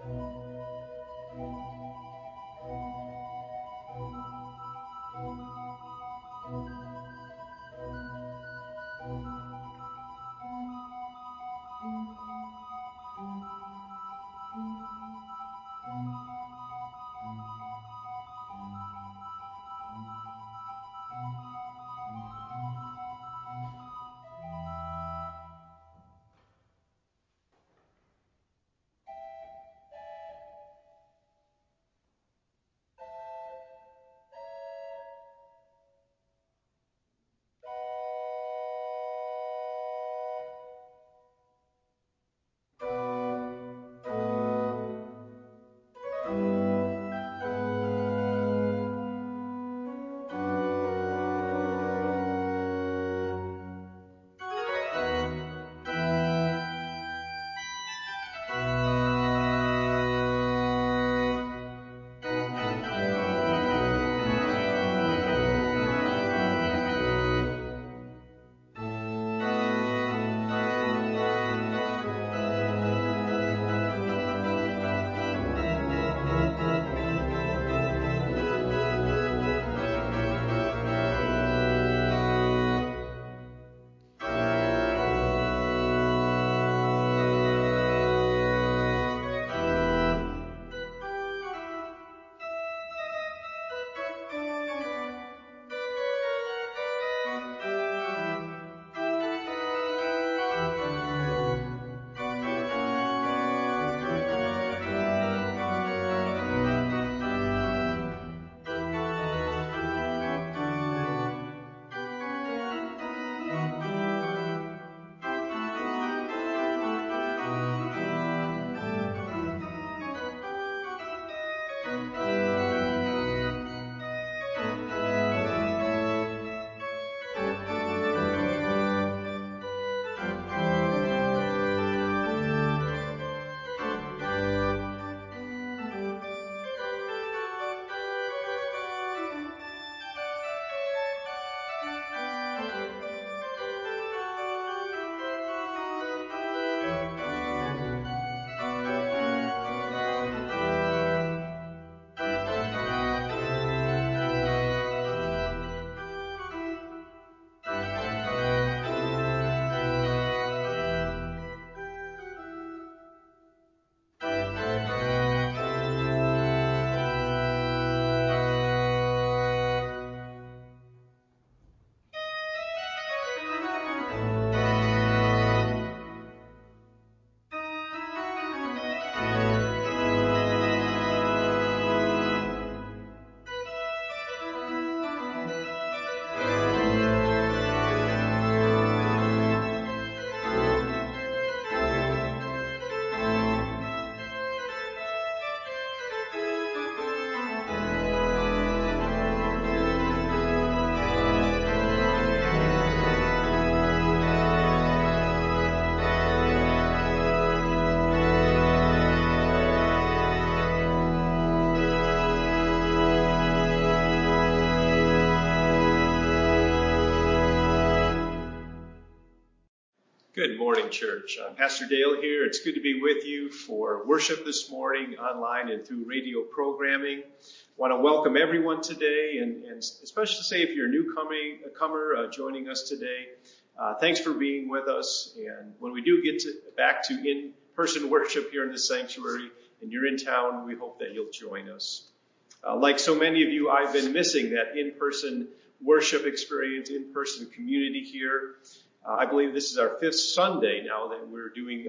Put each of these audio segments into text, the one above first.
Good morning, church. I'm Pastor Dale here. It's good to be with you for worship this morning, online and through radio programming. I want to welcome everyone today, and especially say if you're a newcomer joining us today, thanks for being with us. And when we do get back to in-person worship here in the sanctuary, and you're in town, we hope that you'll join us. Like so many of you, I've been missing that in-person worship experience, in-person community here. I believe this is our fifth Sunday now that we're doing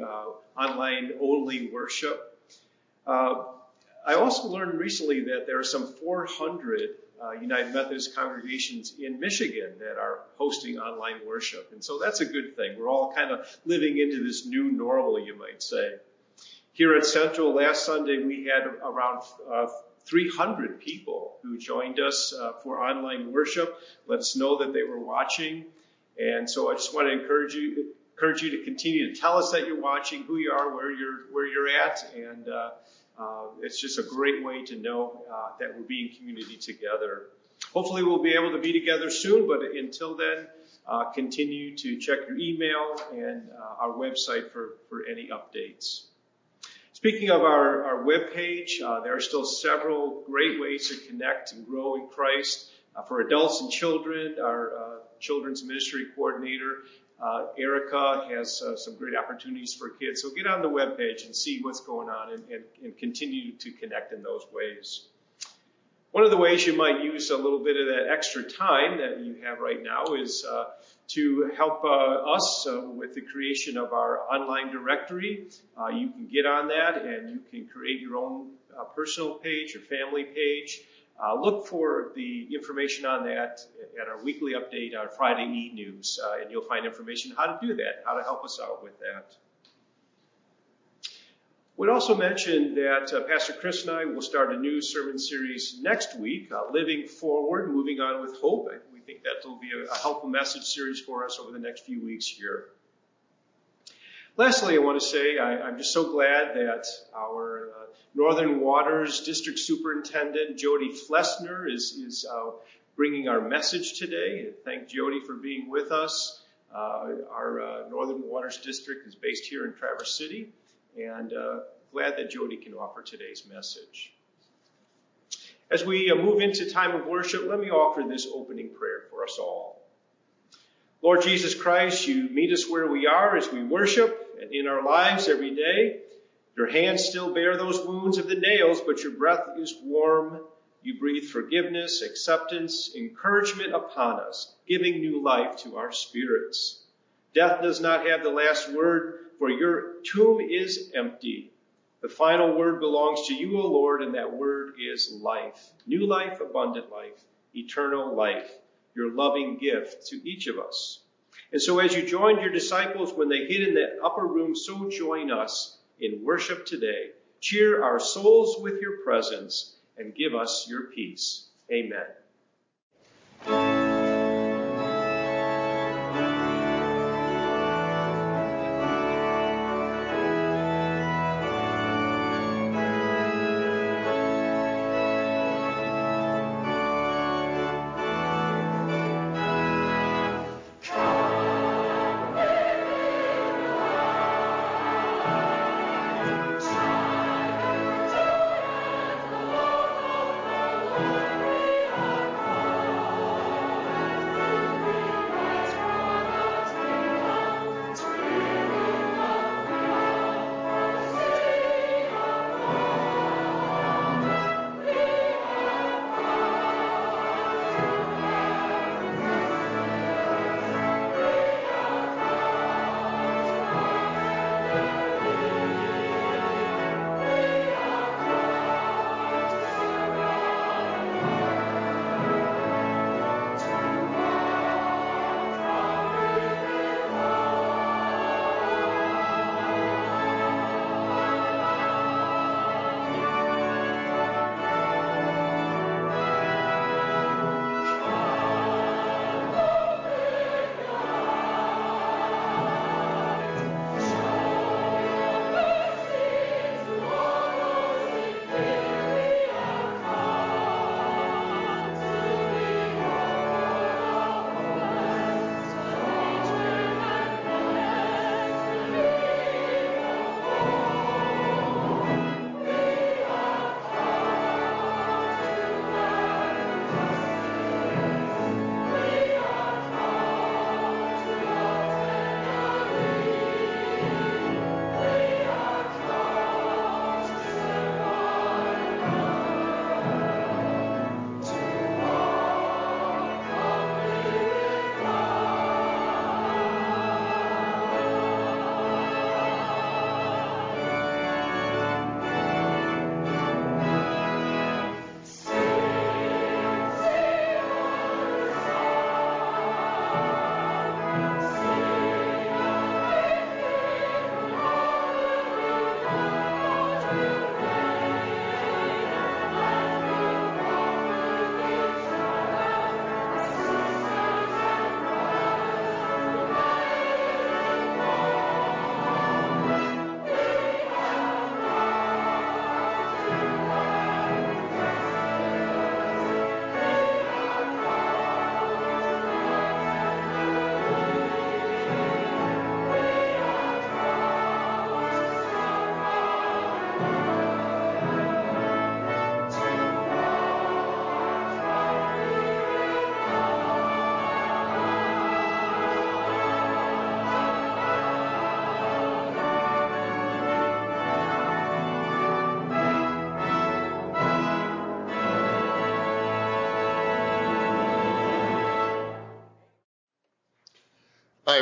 online-only worship. I also learned recently that there are some 400 United Methodist congregations in Michigan that are hosting online worship. And so that's a good thing. We're all kind of living into this new normal, you might say. Here at Central, last Sunday, we had around 300 people who joined us for online worship. Let us know that they were watching. And so I just want to encourage you to continue to tell us that you're watching, who you are, where you're at, and it's just a great way to know that we're being community together. Hopefully we'll be able to be together soon, but until then, continue to check your email and our website for any updates. Speaking of our webpage, there are still several great ways to connect and grow in Christ. For adults and children, our children's ministry coordinator, Erica, has some great opportunities for kids. So get on the webpage and see what's going on and continue to connect in those ways. One of the ways you might use a little bit of that extra time that you have right now is to help us with the creation of our online directory. You can get on that and you can create your own personal page or family page. Look for the information on that at our weekly update, our Friday e-news, and you'll find information how to do that, how to help us out with that. We'd also mention that Pastor Chris and I will start a new sermon series next week, Living Forward, Moving On with Hope. We think that will be a helpful message series for us over the next few weeks here. Lastly, I want to say I'm just so glad that our Northern Waters District Superintendent, Jody Flessner, is bringing our message today. Thank Jody for being with us. Our Northern Waters District is based here in Traverse City, and glad that Jody can offer today's message. As we move into time of worship, let me offer this opening prayer for us all. Lord Jesus Christ, you meet us where we are as we worship and in our lives every day. Your hands still bear those wounds of the nails, but your breath is warm. You breathe forgiveness, acceptance, encouragement upon us, giving new life to our spirits. Death does not have the last word, for your tomb is empty. The final word belongs to you, O Lord, and that word is life. New life, abundant life, eternal life, your loving gift to each of us. And so as you joined your disciples when they hid in that upper room, so join us in worship today. Cheer our souls with your presence and give us your peace. Amen.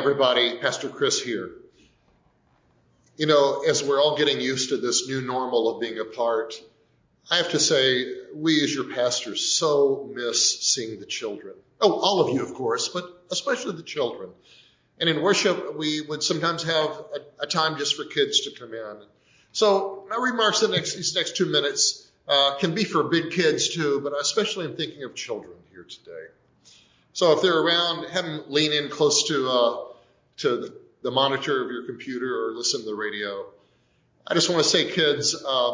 everybody. Pastor Chris here. You know, as we're all getting used to this new normal of being apart, I have to say, we as your pastors so miss seeing the children. Oh, all of you, of course, but especially the children. And in worship, we would sometimes have a time just for kids to come in. So my remarks these next 2 minutes can be for big kids too, but especially I'm thinking of children here today. So if they're around, have them lean in close to the monitor of your computer or listen to the radio. I just want to say, kids,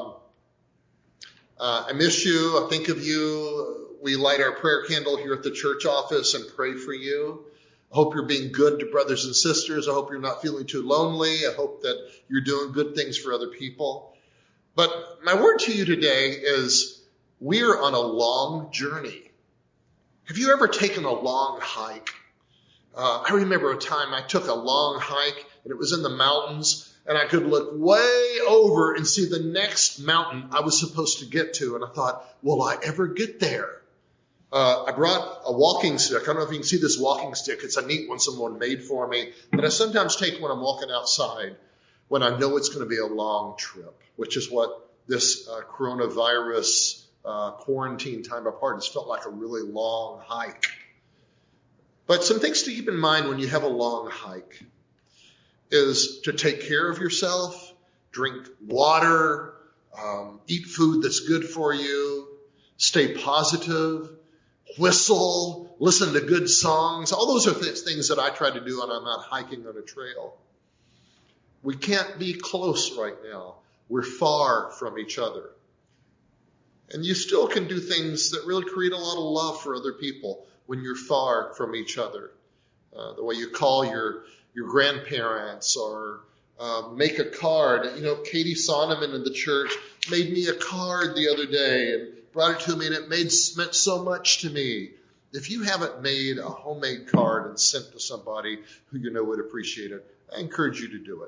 I miss you. I think of you. We light our prayer candle here at the church office and pray for you. I hope you're being good to brothers and sisters. I hope you're not feeling too lonely. I hope that you're doing good things for other people. But my word to you today is we're on a long journey. Have you ever taken a long hike? I remember a time I took a long hike, and it was in the mountains, and I could look way over and see the next mountain I was supposed to get to. And I thought, will I ever get there? I brought a walking stick. I don't know if you can see this walking stick. It's a neat one someone made for me. But I sometimes take when I'm walking outside when I know it's going to be a long trip, which is what this coronavirus quarantine time apart has felt like, a really long hike. But some things to keep in mind when you have a long hike is to take care of yourself, drink water, eat food that's good for you, stay positive, whistle, listen to good songs. All those are things that I try to do when I'm out hiking on a trail. We can't be close right now. We're far from each other. And you still can do things that really create a lot of love for other people when you're far from each other. The way you call your grandparents or make a card. You know, Katie Sonneman in the church made me a card the other day and brought it to me, and it meant so much to me. If you haven't made a homemade card and sent to somebody who you know would appreciate it, I encourage you to do it.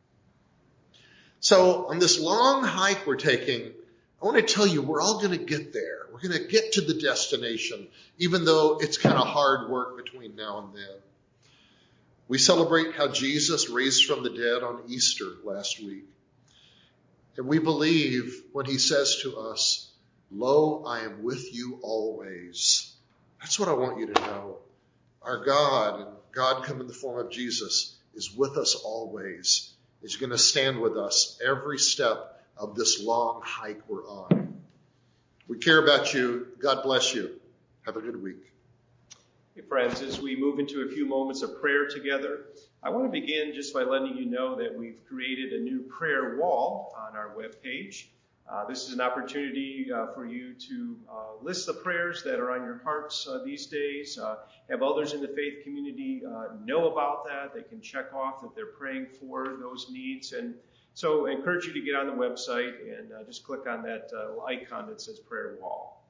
So on this long hike we're taking, I want to tell you, we're all going to get there. We're going to get to the destination, even though it's kind of hard work between now and then. We celebrate how Jesus raised from the dead on Easter last week. And we believe when he says to us, "Lo, I am with you always." That's what I want you to know. Our God, and God come in the form of Jesus, is with us always. He's going to stand with us every step of this long hike we're on. We care about you. God bless you. Have a good week. Hey friends, as we move into a few moments of prayer together, I want to begin just by letting you know that we've created a new prayer wall on our webpage. This is an opportunity for you to list the prayers that are on your hearts these days. Have others in the faith community know about that. They can check off that they're praying for those needs. And so I encourage you to get on the website and just click on that icon that says prayer wall.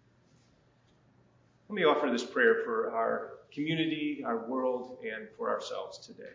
Let me offer this prayer for our community, our world, and for ourselves today.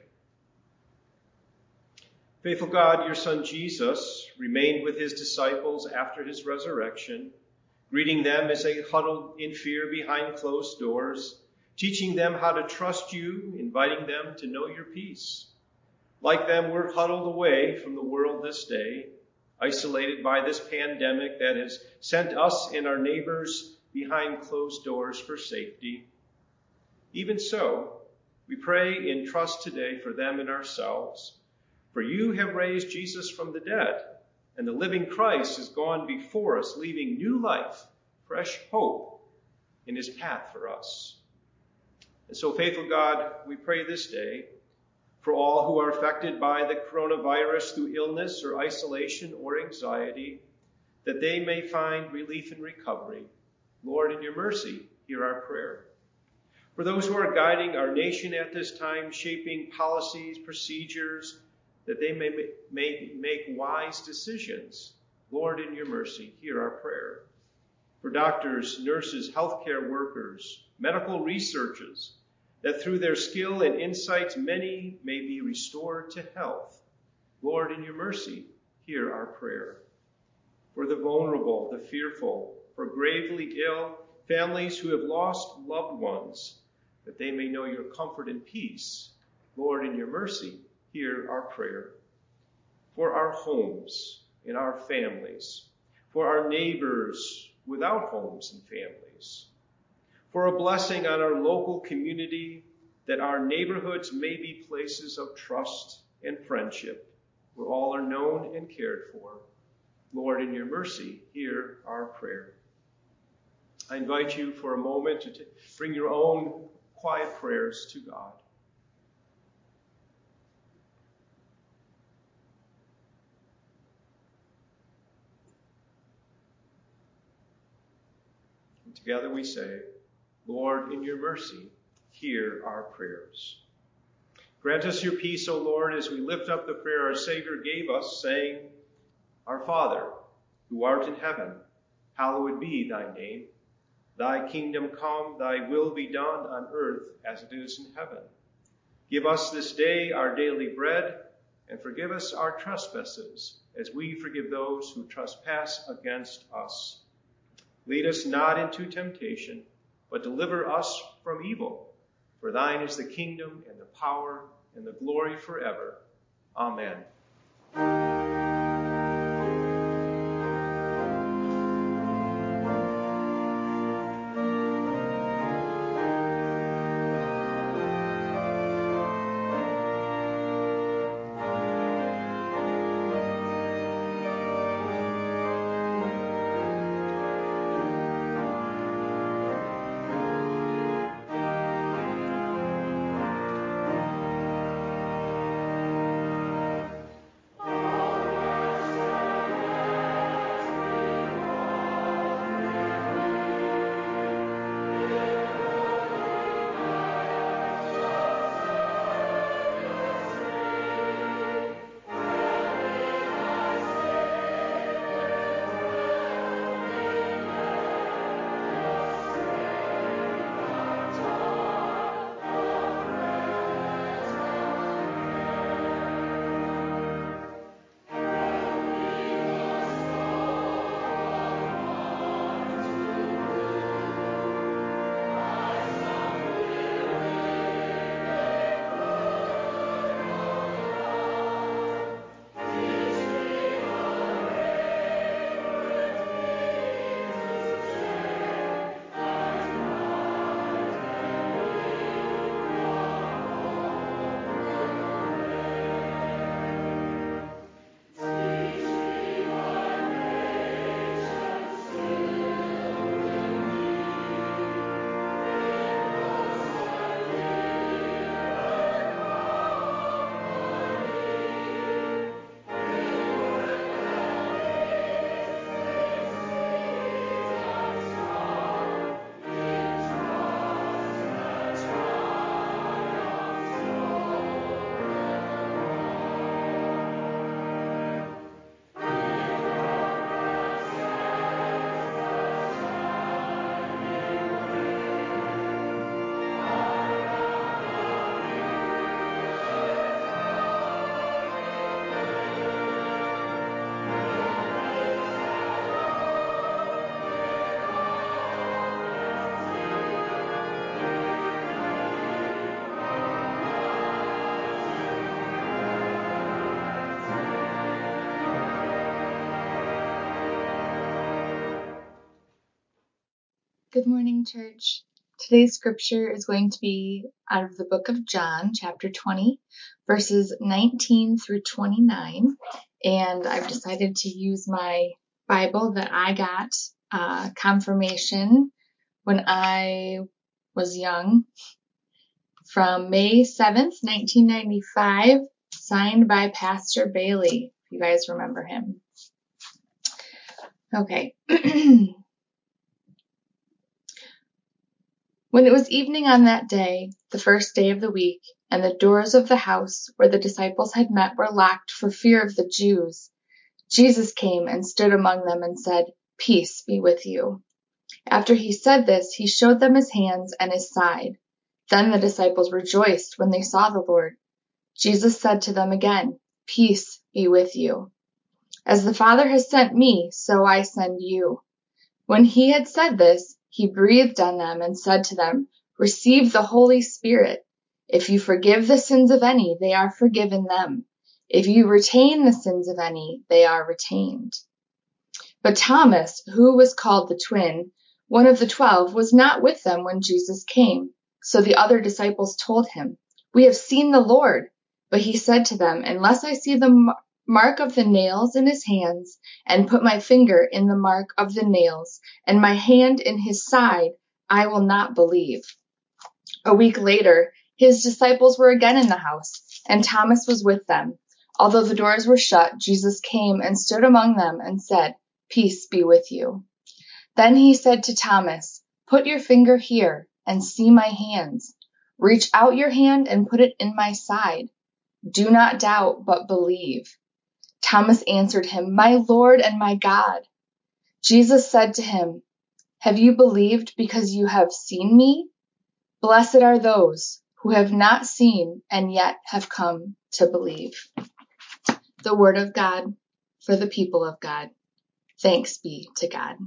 Faithful God, your Son Jesus remained with his disciples after his resurrection, greeting them as they huddled in fear behind closed doors, teaching them how to trust you, inviting them to know your peace. Like them, we're huddled away from the world this day, isolated by this pandemic that has sent us and our neighbors behind closed doors for safety. Even so, we pray and trust today for them and ourselves. For you have raised Jesus from the dead, and the living Christ has gone before us, leaving new life, fresh hope in his path for us. And so, faithful God, we pray this day for all who are affected by the coronavirus through illness or isolation or anxiety, that they may find relief and recovery. Lord, in your mercy, hear our prayer. For those who are guiding our nation at this time, shaping policies, procedures, that they may make wise decisions. Lord, in your mercy, hear our prayer. For doctors, nurses, healthcare workers, medical researchers, that through their skill and insights, many may be restored to health. Lord, in your mercy, hear our prayer. For the vulnerable, the fearful, for gravely ill, families who have lost loved ones, that they may know your comfort and peace. Lord, in your mercy, hear our prayer. For our homes and our families, for our neighbors without homes and families, for a blessing on our local community, that our neighborhoods may be places of trust and friendship, where all are known and cared for. Lord, in your mercy, hear our prayer. I invite you for a moment to bring your own quiet prayers to God. And together we say, Lord, in your mercy, hear our prayers. Grant us your peace, O Lord, as we lift up the prayer our Savior gave us, saying, Our Father, who art in heaven, hallowed be thy name. Thy kingdom come, thy will be done on earth as it is in heaven. Give us this day our daily bread, and forgive us our trespasses, as we forgive those who trespass against us. Lead us not into temptation, but deliver us from evil. For thine is the kingdom and the power and the glory forever. Amen. Good morning, church. Today's scripture is going to be out of the book of John, chapter 20, verses 19 through 29. And I've decided to use my Bible that I got confirmation when I was young from May 7th, 1995, signed by Pastor Bailey, if you guys remember him. Okay. When it was evening on that day, the first day of the week, and the doors of the house where the disciples had met were locked for fear of the Jews, Jesus came and stood among them and said, "Peace be with you." After he said this, he showed them his hands and his side. Then the disciples rejoiced when they saw the Lord. Jesus said to them again, "Peace be with you. As the Father has sent me, so I send you." When he had said this, he breathed on them and said to them, "Receive the Holy Spirit. If you forgive the sins of any, they are forgiven them. If you retain the sins of any, they are retained. But Thomas, who was called the twin, one of the 12, was not with them when Jesus came. So the other disciples told him, "We have seen the Lord." But he said to them, "Unless I see the mark of the nails in his hands, and put my finger in the mark of the nails, and my hand in his side, I will not believe." A week later, his disciples were again in the house, and Thomas was with them. Although the doors were shut, Jesus came and stood among them and said, "Peace be with you." Then he said to Thomas, "Put your finger here and see my hands. Reach out your hand and put it in my side. Do not doubt, but believe." Thomas answered him, "My Lord and my God." Jesus said to him, "Have you believed because you have seen me? Blessed are those who have not seen and yet have come to believe." The word of God for the people of God. Thanks be to God.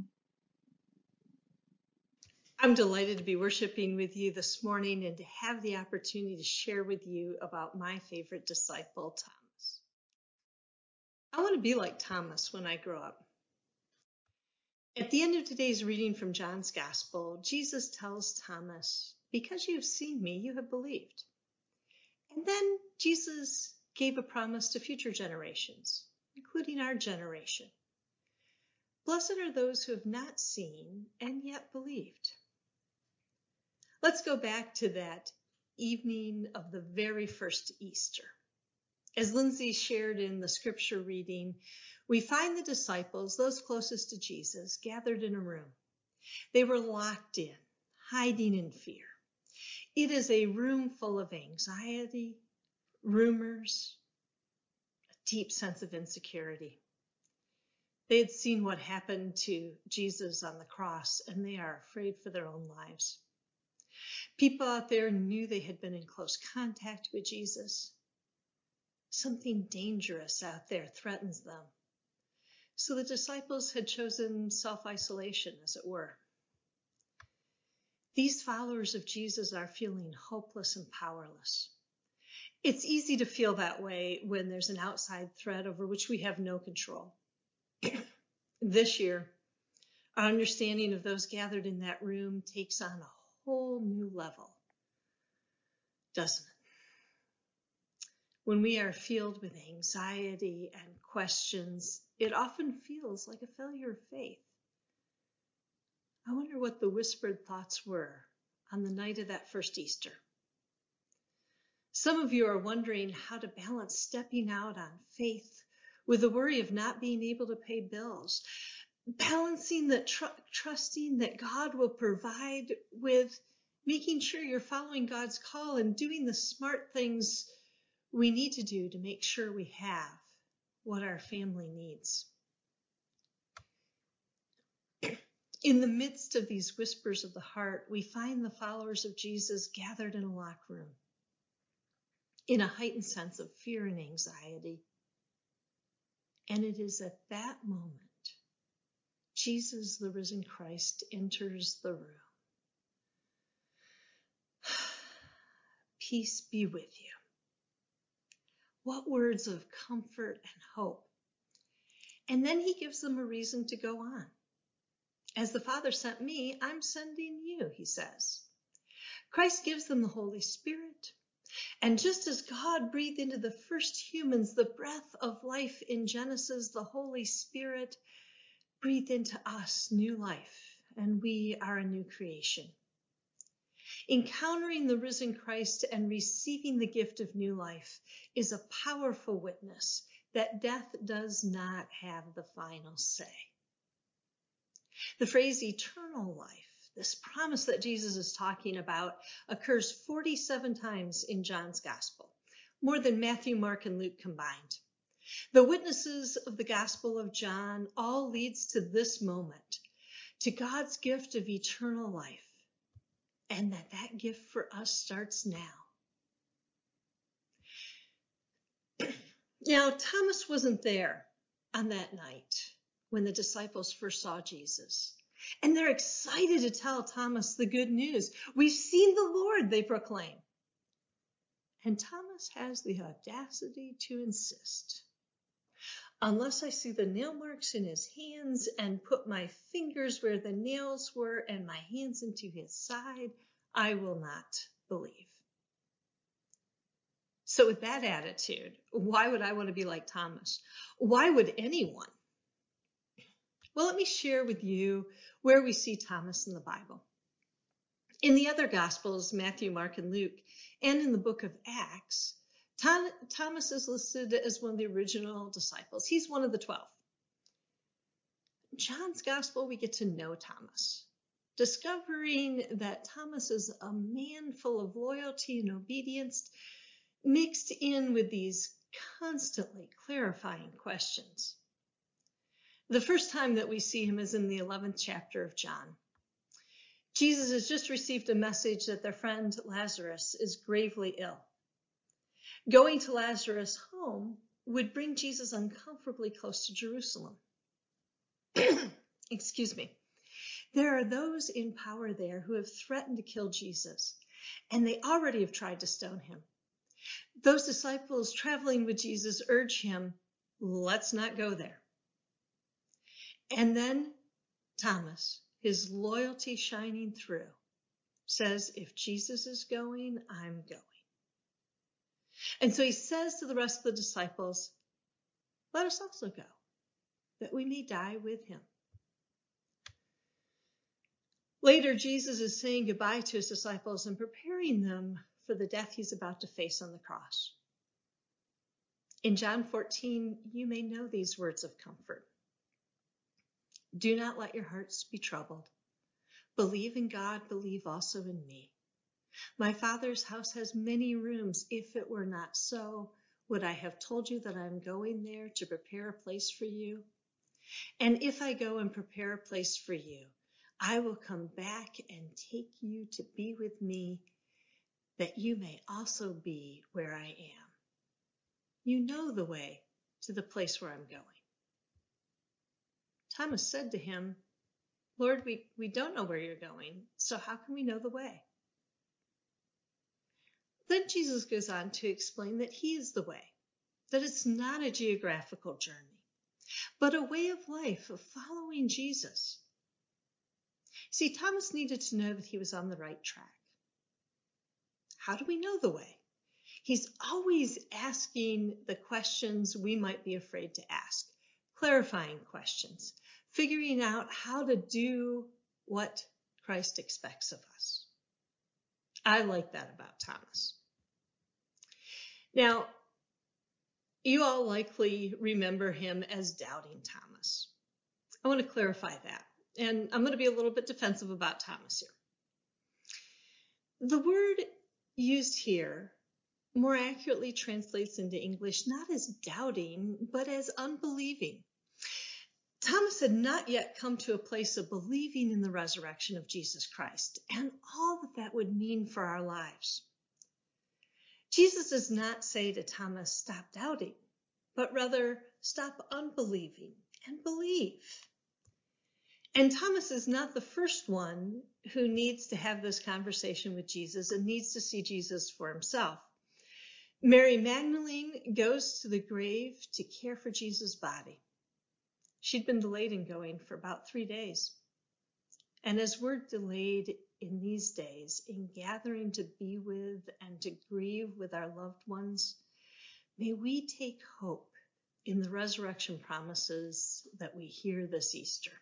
I'm delighted to be worshiping with you this morning and to have the opportunity to share with you about my favorite disciple, Thomas. I want to be like Thomas when I grow up. At the end of today's reading from John's Gospel, Jesus tells Thomas, "Because you have seen me, you have believed." And then Jesus gave a promise to future generations, including our generation. Blessed are those who have not seen and yet believed. Let's go back to that evening of the very first Easter. As Lindsay shared in the scripture reading, we find the disciples, those closest to Jesus, gathered in a room. They were locked in, hiding in fear. It is a room full of anxiety, rumors, a deep sense of insecurity. They had seen what happened to Jesus on the cross, and they are afraid for their own lives. People out there knew they had been in close contact with Jesus. Something dangerous out there threatens them. So the disciples had chosen self-isolation, as it were. These followers of Jesus are feeling hopeless and powerless. It's easy to feel that way when there's an outside threat over which we have no control. This year, our understanding of those gathered in that room takes on a whole new level, doesn't it? When we are filled with anxiety and questions, it often feels like a failure of faith. I wonder what the whispered thoughts were on the night of that first Easter. Some of you are wondering how to balance stepping out on faith with the worry of not being able to pay bills, balancing that trusting that God will provide with making sure you're following God's call and doing the smart things we need to do to make sure we have what our family needs. In the midst of these whispers of the heart, we find the followers of Jesus gathered in a locked room, in a heightened sense of fear and anxiety. And it is at that moment, Jesus, the risen Christ, enters the room. Peace be with you. What words of comfort and hope. And then he gives them a reason to go on. As the Father sent me, I'm sending you, he says. Christ gives them the Holy Spirit. And just as God breathed into the first humans the breath of life in Genesis, the Holy Spirit breathed into us new life, and we are a new creation. Encountering the risen Christ and receiving the gift of new life is a powerful witness that death does not have the final say. The phrase eternal life, this promise that Jesus is talking about, occurs 47 times in John's Gospel, more than Matthew, Mark, and Luke combined. The witnesses of the Gospel of John all leads to this moment, to God's gift of eternal life, and that gift for us starts now. Now, Thomas wasn't there on that night when the disciples first saw Jesus. And they're excited to tell Thomas the good news. We've seen the Lord, they proclaim. And Thomas has the audacity to insist, unless I see the nail marks in his hands and put my fingers where the nails were and my hands into his side, I will not believe. So with that attitude, why would I want to be like Thomas? Why would anyone? Well, let me share with you where we see Thomas in the Bible. In the other Gospels, Matthew, Mark, and Luke, and in the book of Acts, Thomas is listed as one of the original disciples. He's one of the 12. In John's Gospel, we get to know Thomas, discovering that Thomas is a man full of loyalty and obedience, mixed in with these constantly clarifying questions. The first time that we see him is in the 11th chapter of John. Jesus has just received a message that their friend Lazarus is gravely ill. Going to Lazarus' home would bring Jesus uncomfortably close to Jerusalem. Excuse me. There are those in power there who have threatened to kill Jesus, and they already have tried to stone him. Those disciples traveling with Jesus urge him, let's not go there. And then Thomas, his loyalty shining through, says, if Jesus is going, I'm going. And so he says to the rest of the disciples, let us also go, that we may die with him. Later, Jesus is saying goodbye to his disciples and preparing them for the death he's about to face on the cross. In John 14, you may know these words of comfort. Do not let your hearts be troubled. Believe in God, believe also in me. My Father's house has many rooms. If it were not so, would I have told you that I'm going there to prepare a place for you? And if I go and prepare a place for you, I will come back and take you to be with me, that you may also be where I am. You know the way to the place where I'm going. Thomas said to him, Lord, we don't know where you're going, so how can we know the way? Then Jesus goes on to explain that he is the way, that it's not a geographical journey, but a way of life, of following Jesus. See, Thomas needed to know that he was on the right track. How do we know the way? He's always asking the questions we might be afraid to ask, clarifying questions, figuring out how to do what Christ expects of us. I like that about Thomas. Now, you all likely remember him as Doubting Thomas. I want to clarify that, and I'm going to be a little bit defensive about Thomas here. The word used here more accurately translates into English not as doubting, but as unbelieving. Thomas had not yet come to a place of believing in the resurrection of Jesus Christ and all that that would mean for our lives. Jesus does not say to Thomas, stop doubting, but rather stop unbelieving and believe. And Thomas is not the first one who needs to have this conversation with Jesus and needs to see Jesus for himself. Mary Magdalene goes to the grave to care for Jesus' body. She'd been delayed in going for about 3 days. And as we're delayed in these days in gathering to be with and to grieve with our loved ones, may we take hope in the resurrection promises that we hear this Easter.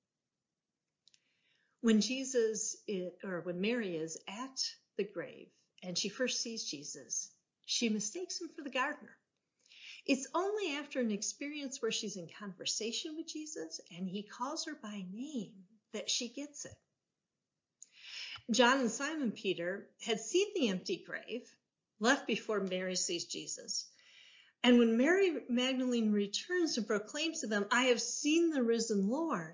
When Mary is at the grave and she first sees Jesus, she mistakes him for the gardener. It's only after an experience where she's in conversation with Jesus and he calls her by name that she gets it. John and Simon Peter had seen the empty grave, left before Mary sees Jesus. And when Mary Magdalene returns and proclaims to them, I have seen the risen Lord.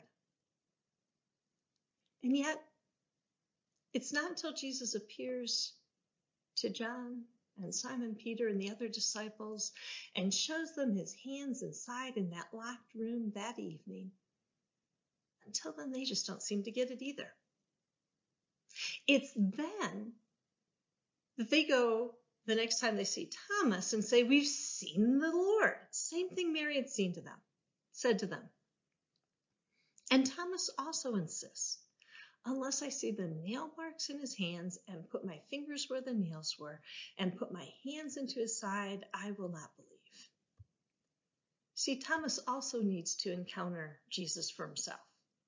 And yet, it's not until Jesus appears to John and Simon Peter and the other disciples and shows them his hands inside in that locked room that evening. Until then, they just don't seem to get it either. It's then that they go the next time they see Thomas and say, "We've seen the Lord." Same thing Mary had said to them. And Thomas also insists, "Unless I see the nail marks in his hands and put my fingers where the nails were and put my hands into his side, I will not believe." See, Thomas also needs to encounter Jesus for himself.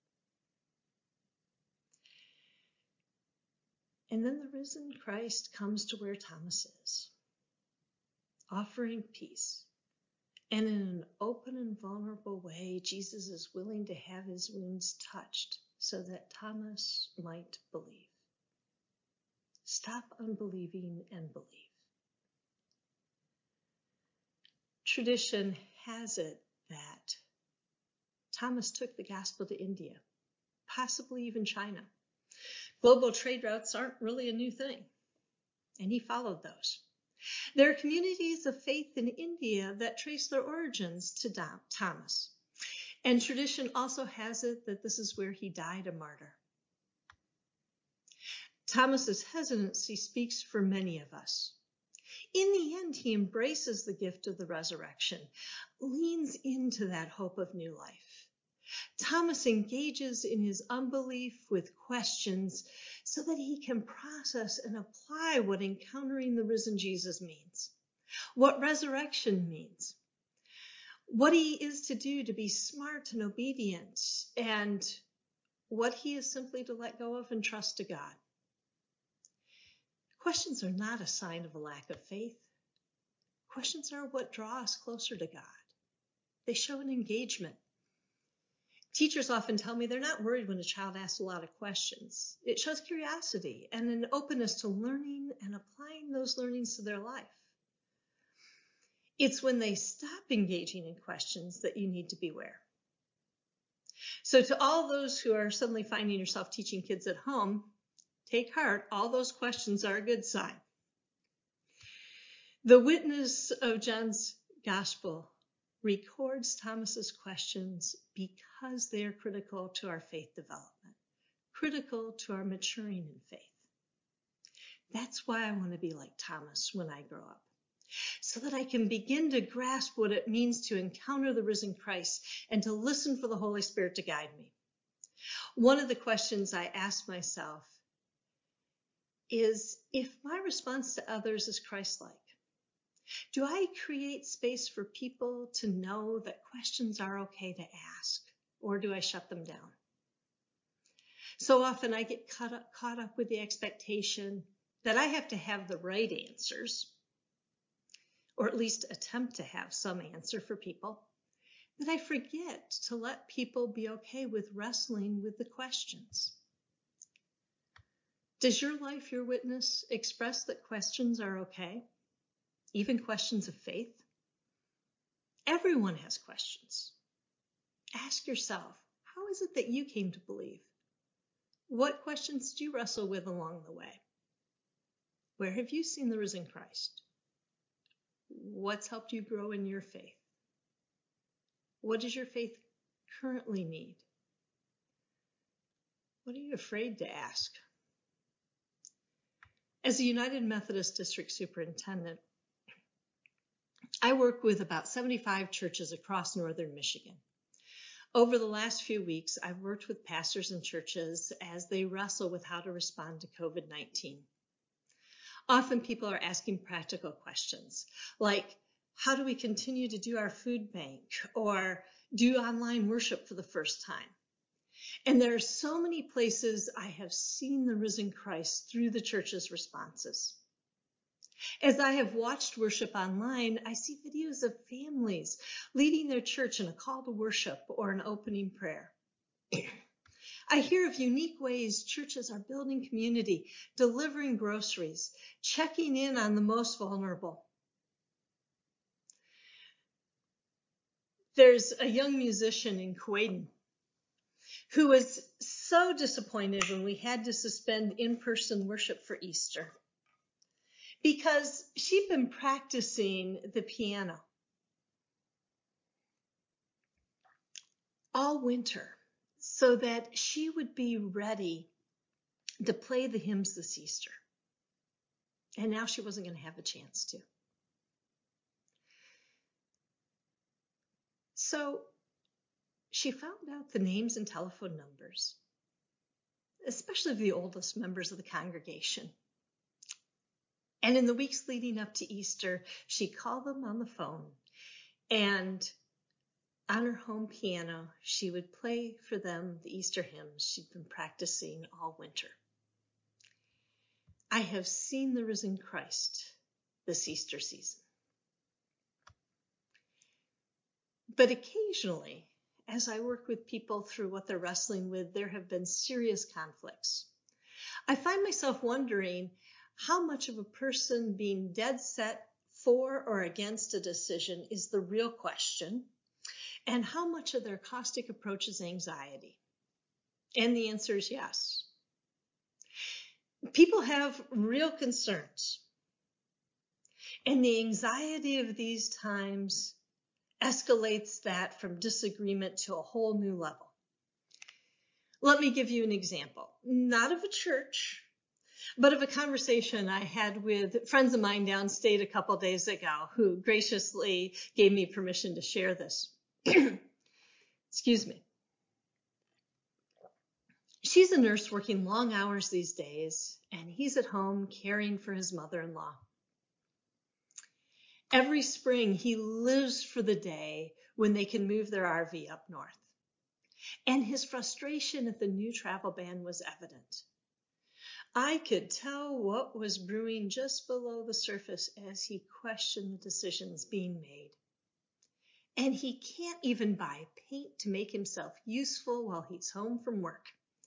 And then the risen Christ comes to where Thomas is, offering peace. And in an open and vulnerable way, Jesus is willing to have his wounds touched so that Thomas might believe. Stop unbelieving and believe. Tradition has it that Thomas took the gospel to India, possibly even China. Global trade routes aren't really a new thing, and he followed those. There are communities of faith in India that trace their origins to Thomas, and tradition also has it that this is where he died a martyr. Thomas's hesitancy speaks for many of us. In the end, he embraces the gift of the resurrection, leans into that hope of new life. Thomas engages in his unbelief with questions so that he can process and apply what encountering the risen Jesus means, what resurrection means, what he is to do to be smart and obedient, and what he is simply to let go of and trust to God. Questions are not a sign of a lack of faith. Questions are what draw us closer to God. They show an engagement. Teachers often tell me they're not worried when a child asks a lot of questions. It shows curiosity and an openness to learning and applying those learnings to their life. It's when they stop engaging in questions that you need to beware. So to all those who are suddenly finding yourself teaching kids at home, take heart, all those questions are a good sign. The witness of John's gospel records Thomas's questions because they are critical to our faith development, critical to our maturing in faith. That's why I want to be like Thomas when I grow up, so that I can begin to grasp what it means to encounter the risen Christ and to listen for the Holy Spirit to guide me. One of the questions I ask myself is, if my response to others is Christ-like, do I create space for people to know that questions are okay to ask, or do I shut them down? So often I get caught up with the expectation that I have to have the right answers, or at least attempt to have some answer for people, that I forget to let people be okay with wrestling with the questions. Does your life, your witness, express that questions are okay? Even questions of faith? Everyone has questions. Ask yourself, how is it that you came to believe? What questions do you wrestle with along the way? Where have you seen the risen Christ? What's helped you grow in your faith? What does your faith currently need? What are you afraid to ask? As a United Methodist District Superintendent, I work with about 75 churches across northern Michigan. Over the last few weeks, I've worked with pastors and churches as they wrestle with how to respond to COVID-19. Often people are asking practical questions like, how do we continue to do our food bank or do online worship for the first time? And there are so many places I have seen the risen Christ through the church's responses. As I have watched worship online, I see videos of families leading their church in a call to worship or an opening prayer. I hear of unique ways churches are building community, delivering groceries, checking in on the most vulnerable. There's a young musician in Kuwait who was so disappointed when we had to suspend in-person worship for Easter, because she'd been practicing the piano all winter so that she would be ready to play the hymns this Easter. And now she wasn't going to have a chance to. So she found out the names and telephone numbers, especially of the oldest members of the congregation. And in the weeks leading up to Easter, she called them on the phone, and on her home piano, she would play for them the Easter hymns she'd been practicing all winter. I have seen the risen Christ this Easter season. But occasionally, as I work with people through what they're wrestling with, there have been serious conflicts. I find myself wondering how much of a person being dead set for or against a decision is the real question, and how much of their caustic approach is anxiety. And the answer is yes. People have real concerns, and the anxiety of these times escalates that from disagreement to a whole new level. Let me give you an example, not of a church, but of a conversation I had with friends of mine downstate a couple days ago who graciously gave me permission to share this. Excuse me. She's a nurse working long hours these days, and he's at home caring for his mother-in-law. Every spring, he lives for the day when they can move their RV up north. And his frustration at the new travel ban was evident. I could tell what was brewing just below the surface as he questioned the decisions being made. And he can't even buy paint to make himself useful while he's home from work.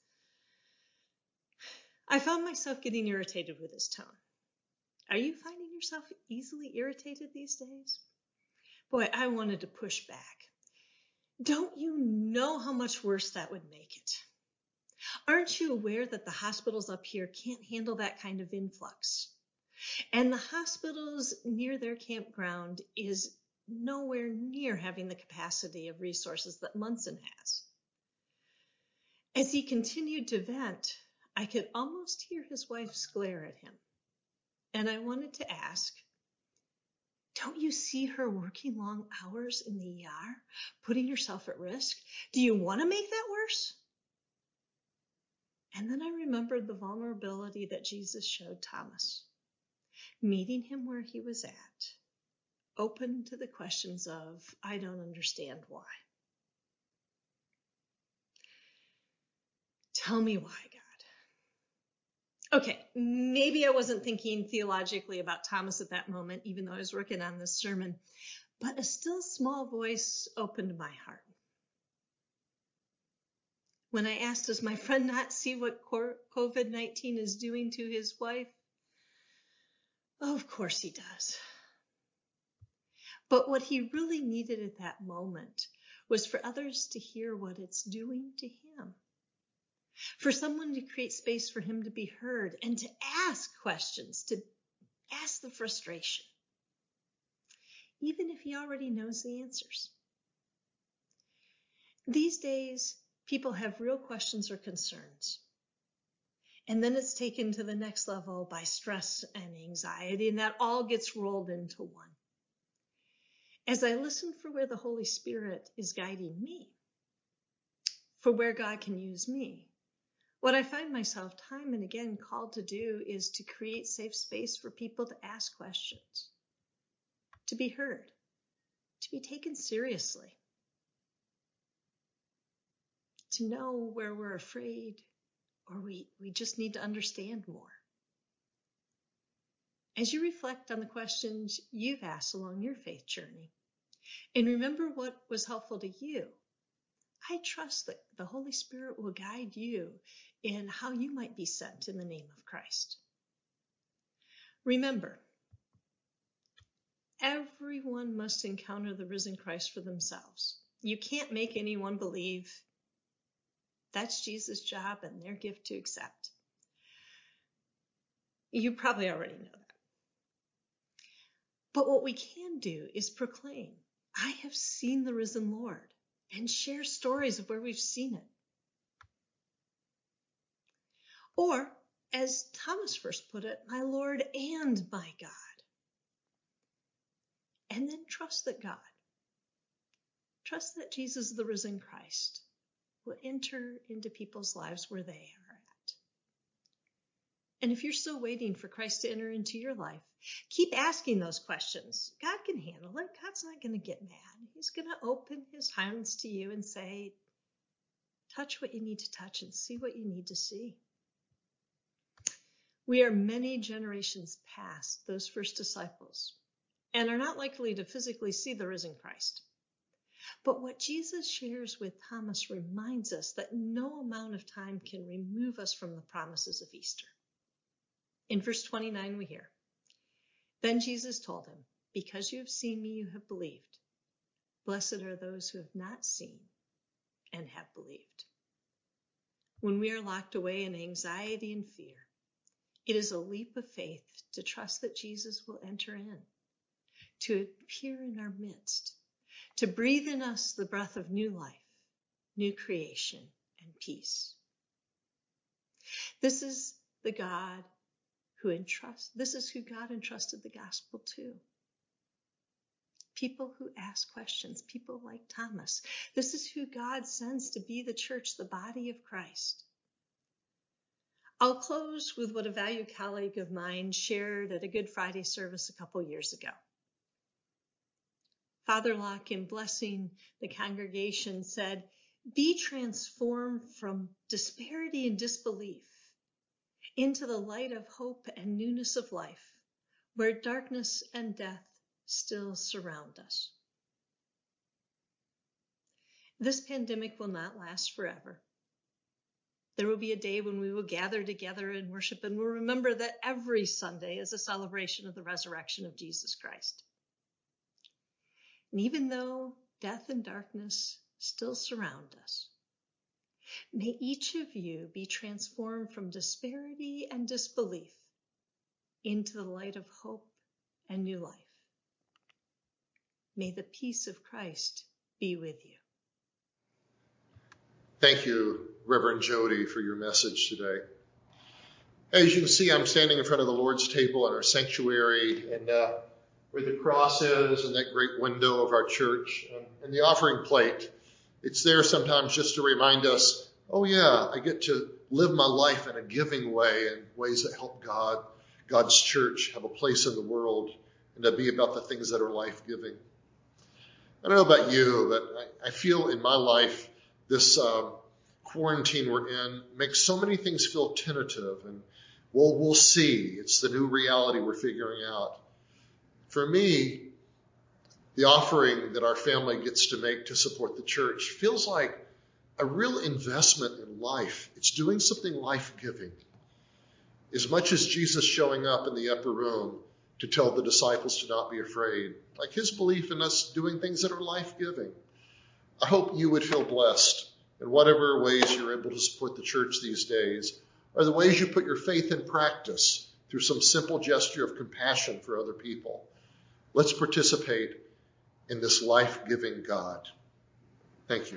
I found myself getting irritated with his tone. Are you finding yourself easily irritated these days? Boy, I wanted to push back. Don't you know how much worse that would make it? Aren't you aware that the hospitals up here can't handle that kind of influx? And the hospitals near their campground is nowhere near having the capacity of resources that Munson has. As he continued to vent, I could almost hear his wife's glare at him. And I wanted to ask, don't you see her working long hours in the ER, putting herself at risk? Do you want to make that worse? And then I remembered the vulnerability that Jesus showed Thomas, meeting him where he was at, open to the questions of, I don't understand why. Tell me why, God. Okay, maybe I wasn't thinking theologically about Thomas at that moment, even though I was working on this sermon, but a still small voice opened my heart. When I asked, does my friend not see what COVID-19 is doing to his wife? Oh, of course he does. But what he really needed at that moment was for others to hear what it's doing to him. For someone to create space for him to be heard and to ask questions, to ask the frustration, even if he already knows the answers. These days, people have real questions or concerns. And then it's taken to the next level by stress and anxiety, and that all gets rolled into one. As I listen for where the Holy Spirit is guiding me, for where God can use me, what I find myself time and again called to do is to create safe space for people to ask questions, to be heard, to be taken seriously, to know where we're afraid or we just need to understand more. As you reflect on the questions you've asked along your faith journey, and remember what was helpful to you, I trust that the Holy Spirit will guide you in how you might be sent in the name of Christ. Remember, everyone must encounter the risen Christ for themselves. You can't make anyone believe. That's Jesus' job and their gift to accept. You probably already know that. But what we can do is proclaim, I have seen the risen Lord, and share stories of where we've seen it. Or, as Thomas first put it, my Lord and my God. And then trust that Jesus, the risen Christ, will enter into people's lives where they are at. And if you're still waiting for Christ to enter into your life, keep asking those questions. God can handle it. God's not going to get mad. He's going to open his hands to you and say, touch what you need to touch and see what you need to see. We are many generations past those first disciples and are not likely to physically see the risen Christ. But what Jesus shares with Thomas reminds us that no amount of time can remove us from the promises of Easter. In verse 29 we hear, then Jesus told him, because you have seen me, you have believed. Blessed are those who have not seen and have believed. When we are locked away in anxiety and fear, it is a leap of faith to trust that Jesus will enter in, to appear in our midst, to breathe in us the breath of new life, new creation, and peace. This is who God entrusted the gospel to. People who ask questions, people like Thomas. This is who God sends to be the church, the body of Christ. I'll close with what a valued colleague of mine shared at a Good Friday service a couple years ago. Father Locke, in blessing the congregation, said, be transformed from disparity and disbelief into the light of hope and newness of life, where darkness and death still surround us. This pandemic will not last forever. There will be a day when we will gather together and worship, and we'll remember that every Sunday is a celebration of the resurrection of Jesus Christ. And even though death and darkness still surround us, may each of you be transformed from disparity and disbelief into the light of hope and new life. May the peace of Christ be with you. Thank you, Reverend Jody, for your message today. As you can see, I'm standing in front of the Lord's table in our sanctuary, and where the cross is and that great window of our church and the offering plate. It's there sometimes just to remind us, oh yeah, I get to live my life in a giving way, in ways that help God's church have a place in the world, and to be about the things that are life-giving. I don't know about you, but I feel in my life this quarantine we're in makes so many things feel tentative, and we'll see. It's the new reality we're figuring out. For me, the offering that our family gets to make to support the church feels like a real investment in life. It's doing something life-giving. As much as Jesus showing up in the upper room to tell the disciples to not be afraid, like his belief in us doing things that are life-giving. I hope you would feel blessed in whatever ways you're able to support the church these days, or the ways you put your faith in practice through some simple gesture of compassion for other people. Let's participate in this life-giving God. Thank you.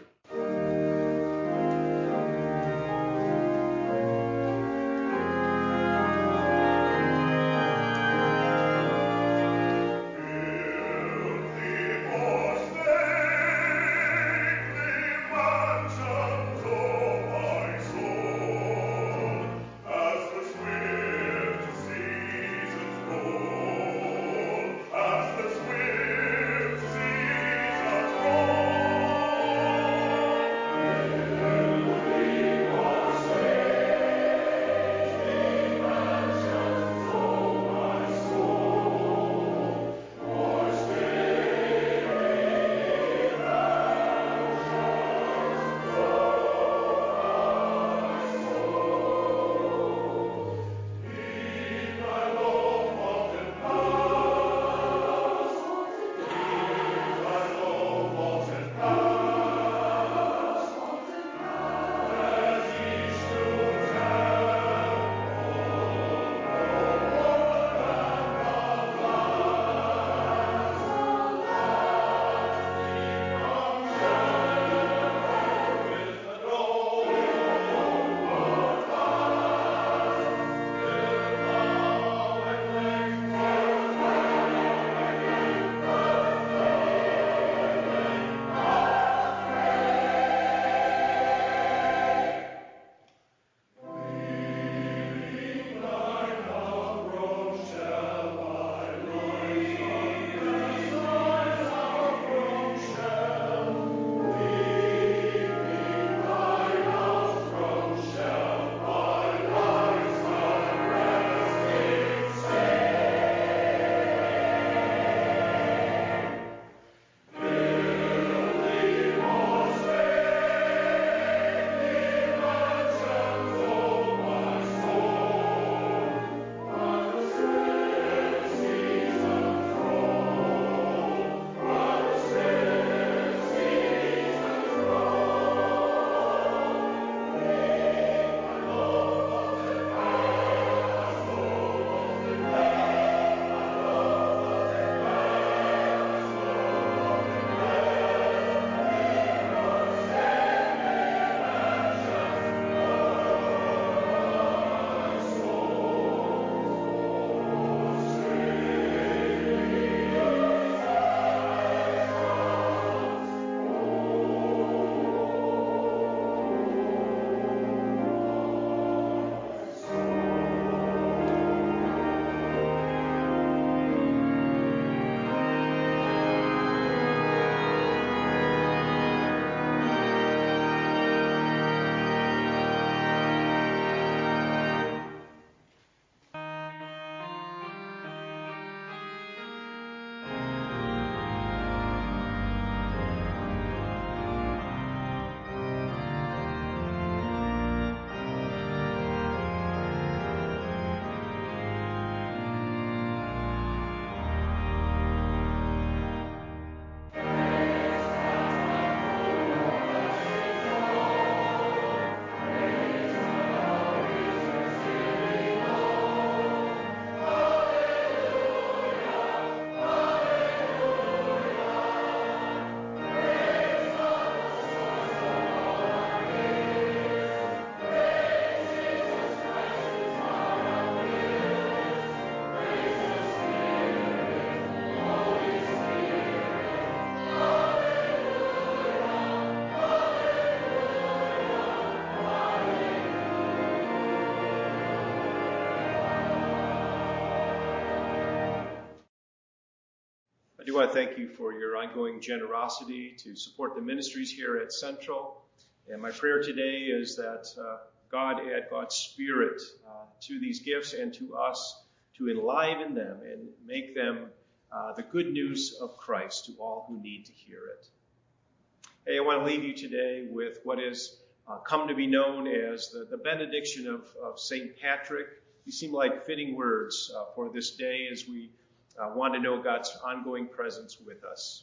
want to thank you for your ongoing generosity to support the ministries here at Central. And my prayer today is that God add God's Spirit to these gifts and to us to enliven them and make them the good news of Christ to all who need to hear it. Hey, I want to leave you today with what is come to be known as the benediction of St. Patrick. These seem like fitting words for this day as we want to know God's ongoing presence with us.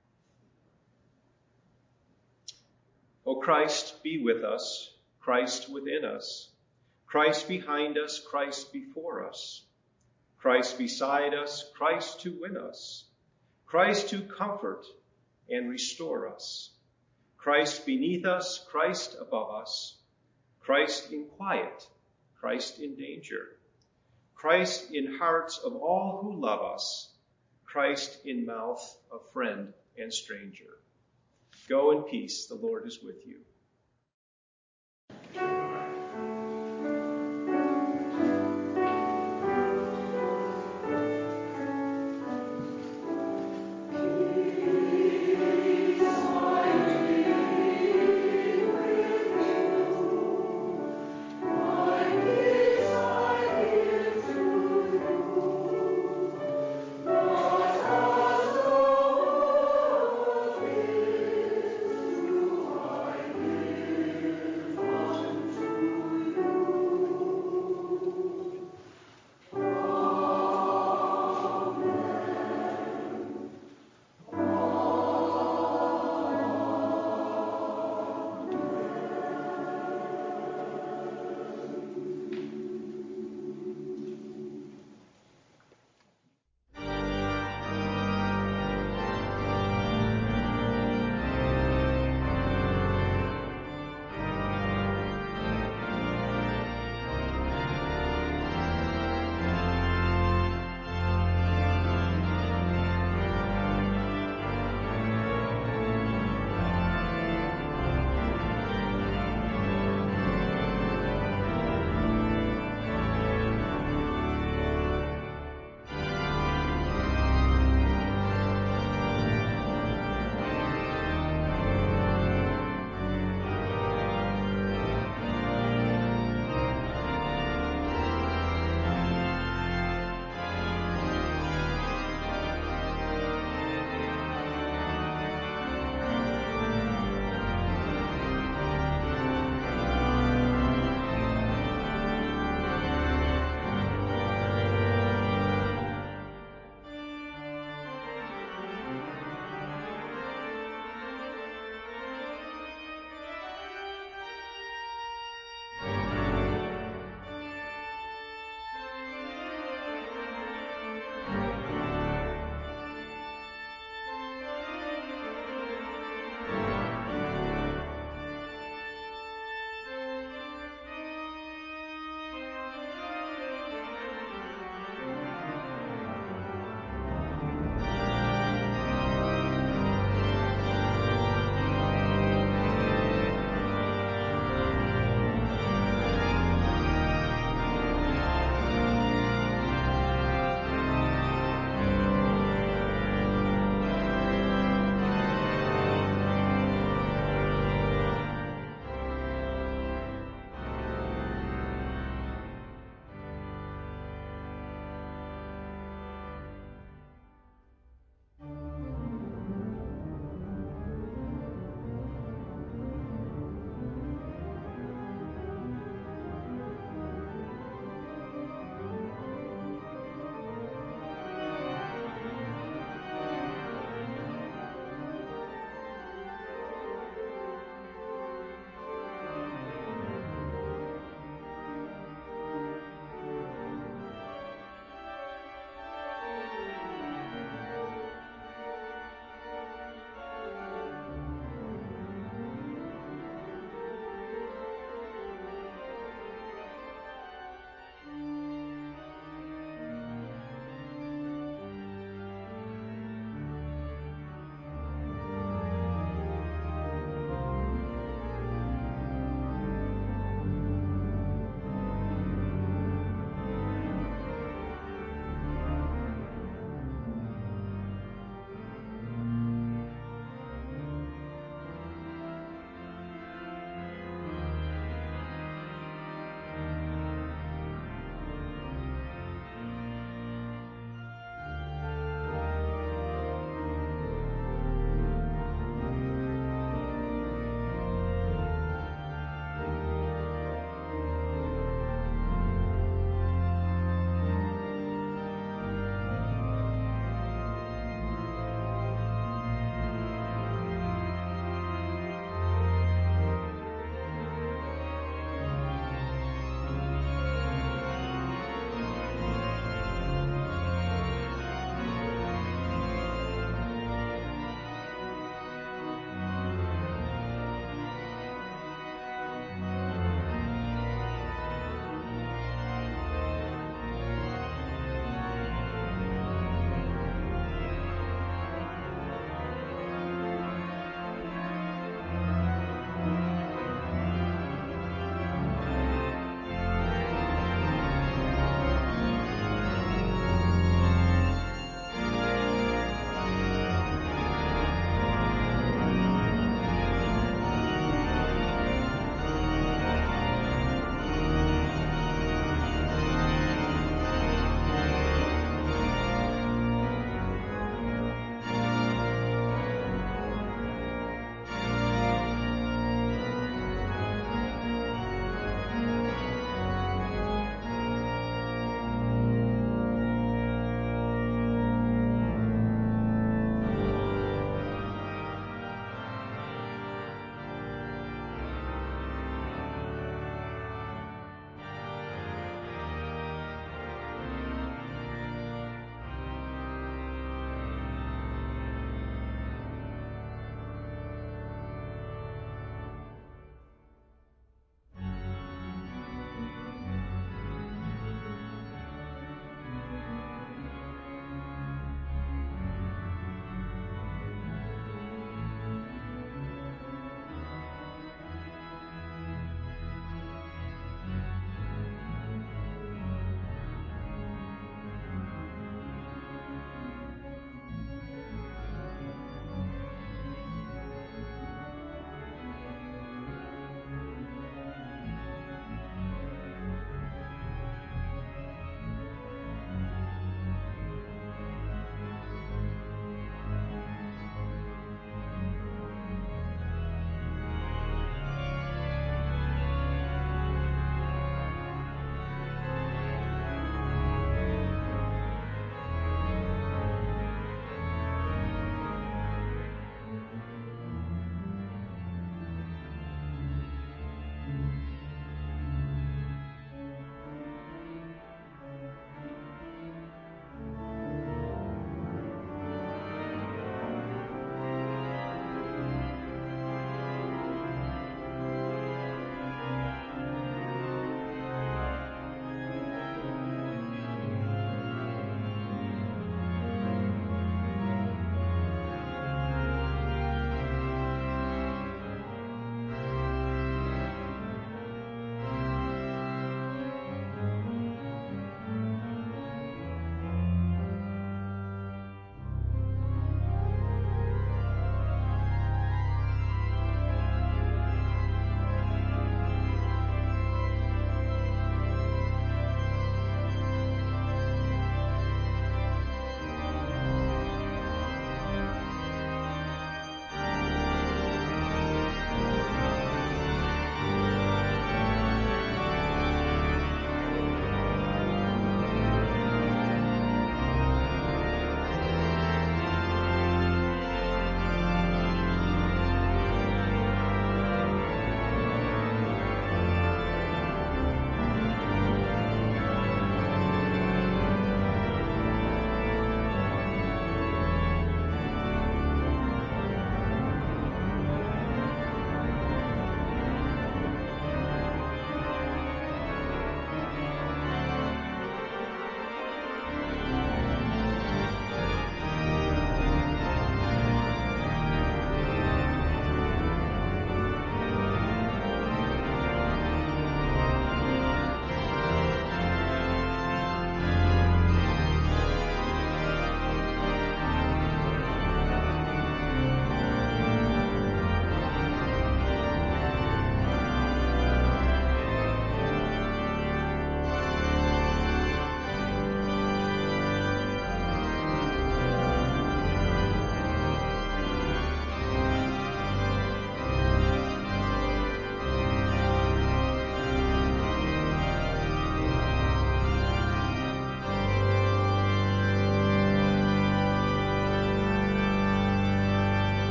O Christ, be with us, Christ within us, Christ behind us, Christ before us, Christ beside us, Christ to win us, Christ to comfort and restore us, Christ beneath us, Christ above us, Christ in quiet, Christ in danger, Christ in hearts of all who love us, Christ in mouth of friend and stranger. Go in peace, the Lord is with you.